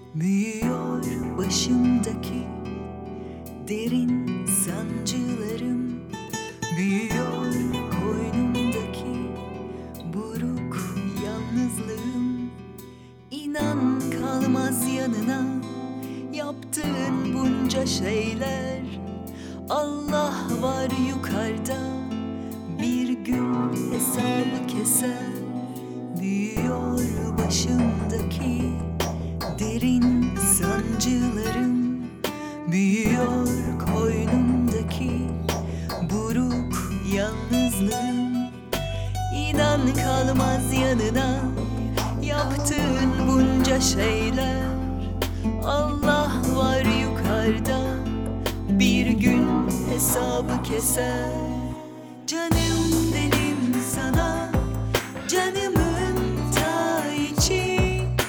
Büyüyor başımdaki derin sancılarım, büyüyor koynumdaki buruk yalnızlığım. İnan kalmaz yanına yaptığın bunca şeyler. Allah var yukarıda, bir gün hesabı keser. Büyüyor başımdaki derin sancılarım, büyüyor koynumdaki buruk yalnızlığım. İnan kalmaz yanına yaptığın bunca şeyler. Allah var yukarıda, bir gün hesabı keser. Canım dedim sana, canımın ta içi.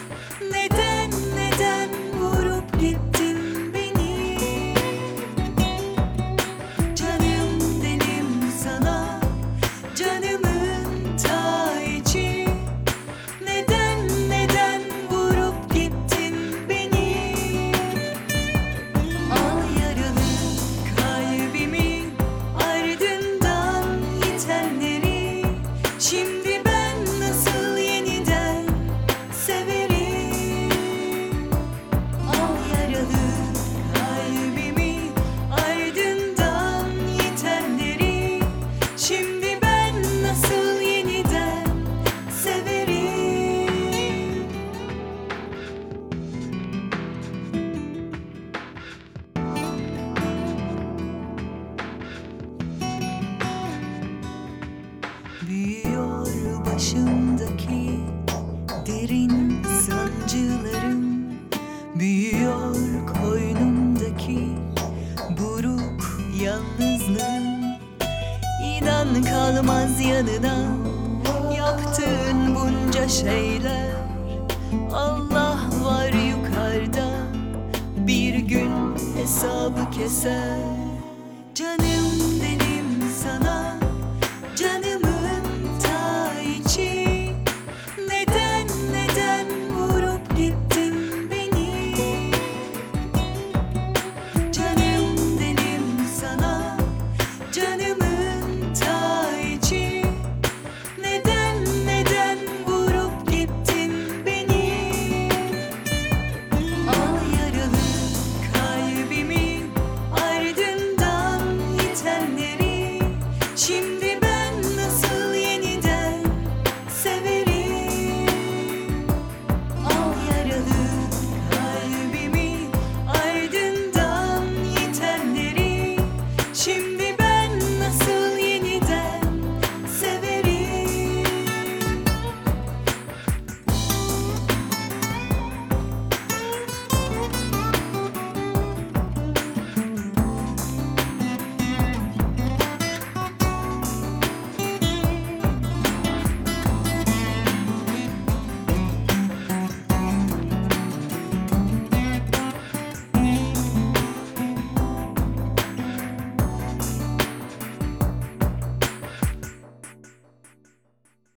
Neden vurup gittin beni? Canım dedim sana, canımın ta içi. Neden vurup gittin beni? Al yaralı kalbimi, ardından yitenleri. Şimdi ben nasıl yeniden severim? Al yaralı kalbimi, ardından yitenleri. Şimdi ben nasıl yeniden severim? Büyüyor başımdaki derin sancılarım, büyüyor koynumdaki buruk yalnızlığım. İnan kalmaz yanına yaptığın bunca şeyler. Allah var yukarıda, bir gün hesabı keser. Canım dedim sana,